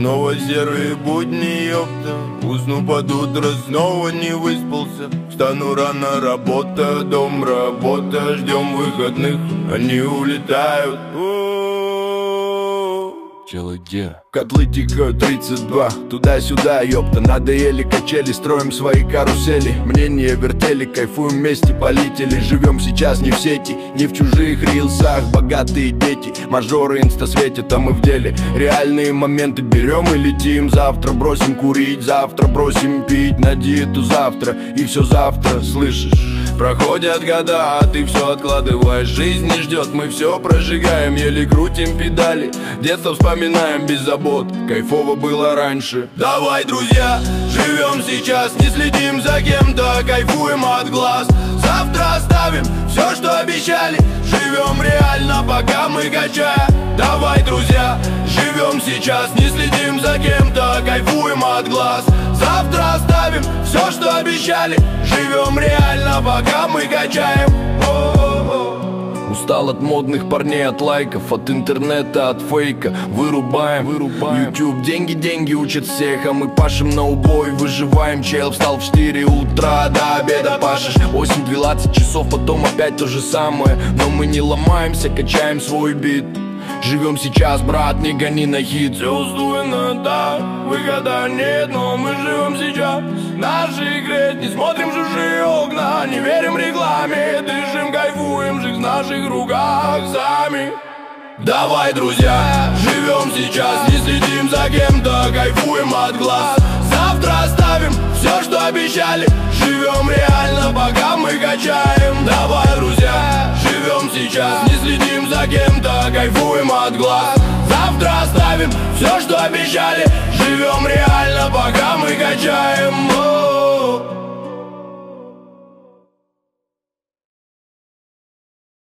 Снова серые будни, ёпта. Усну под утро, снова не выспался. Встану рано, работа, дом, работа. Ждем выходных, они улетают. Челы где? Котлы тикают 32, туда-сюда, ёпта. Надоели качели, строим свои карусели. Мнения вертели, кайфуем вместе, полетели. Живем сейчас не в сети, не в чужих рилсах. Богатые дети, мажоры инста светят, а мы в деле. Реальные моменты берем и летим. Завтра бросим курить, завтра бросим пить. На диету завтра, и все завтра, слышишь? Проходят года, а ты все откладываешь. Жизнь не ждет, мы все прожигаем. Еле крутим педали, детство вспоминаем без забот. Кайфово было раньше. Давай, друзья, живем сейчас, не следим за кем-то. Кайфуем от глаз, завтра оставим все, что обещали. Живем реально, пока мы качаем. Давай, друзья, живем сейчас, не следим за кем-то. Кайфуем от глаз, завтра оставим все, что обещали. Живем реально, пока мы качаем. Устал от модных парней, от лайков, от интернета, от фейка. Вырубаем. YouTube, деньги учат всех, а мы пашем на убой, выживаем. Чел встал в 4 утра, до обеда пашешь 8-12 часов, потом опять то же самое. Но мы не ломаемся, качаем свой бит. Живем сейчас, брат, не гони на хит. Все устроено так, выхода нет, но мы живем сейчас. В нашей игре не смотрим в чужие окна, не верим рекламе. Дышим, кайфуем, жизнь в наших руках сами. Давай, друзья, живем сейчас, не следим за кем-то. Кайфуем от глаз, завтра оставим все, что обещали. Живем реально, пока мы качаем. Давай, друзья, живем сейчас, не следим за кем-то. Кайфуем от глаз, завтра оставим все, что обещали. Живем реально, пока мы качаем.